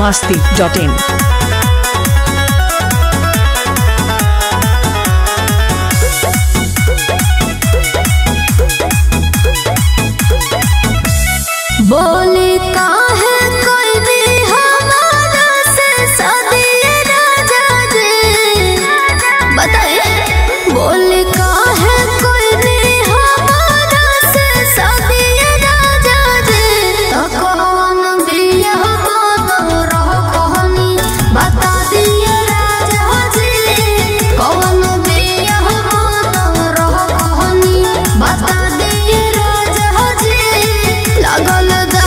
biharmasti.in बोले काहे कोई भी हमारा से सदिए राजा जी बताइए। बोले काहे कोई भी हमारा से सदिए राजा जी तो कौन बिया को रह कहनी बता दिए राजा जी। कौन बिया को रह कहनी बता दिए राजा जी। लगल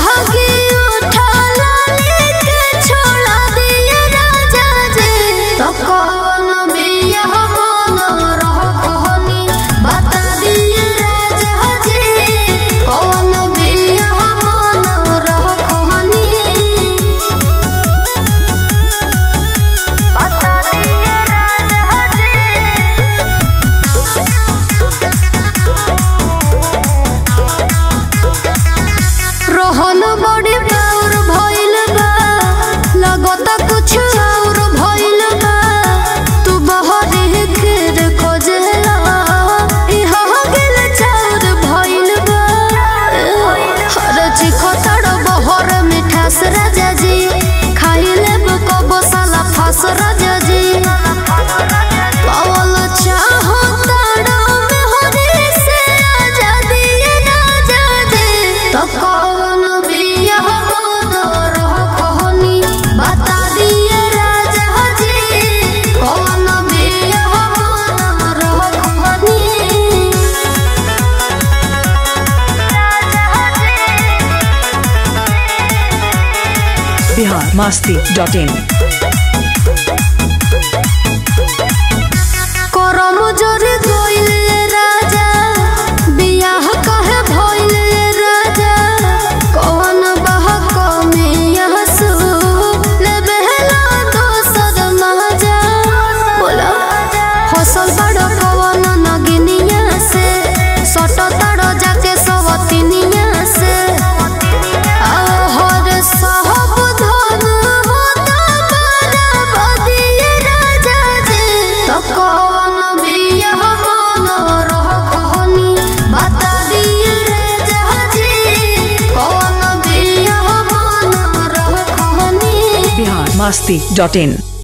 रोहन बड़ी बाउर भइल बा लगता कुछ और भइल बा। तू बहरी घेर खोजला इहाँ गेल चाउर भइल बा। हर चिखतर बहर मिठास राजा जी खाई लेब कबो साला फास राजा जी। पावल चाहो ताड़ा में हरी से आजादी राजा जी तो कौन बिया रह कहनी बता दिए राजा जी। कौन बिया रह कहनी biharmasti.in करम जोरे गइल राजा बियाह कहे भइल राजा। कौन बहक में हंसू लेबेला दोसर मजा। बोला हसल बड़ पवन नगिनिया से सट तड़ जाके सवतिनिया से। हर सहब धन होता बड़ा बदिए राजा जी तो कौन बिया रह कहनी बता दिए राजा जी। कौन बिया रह कहनी biharmasti.in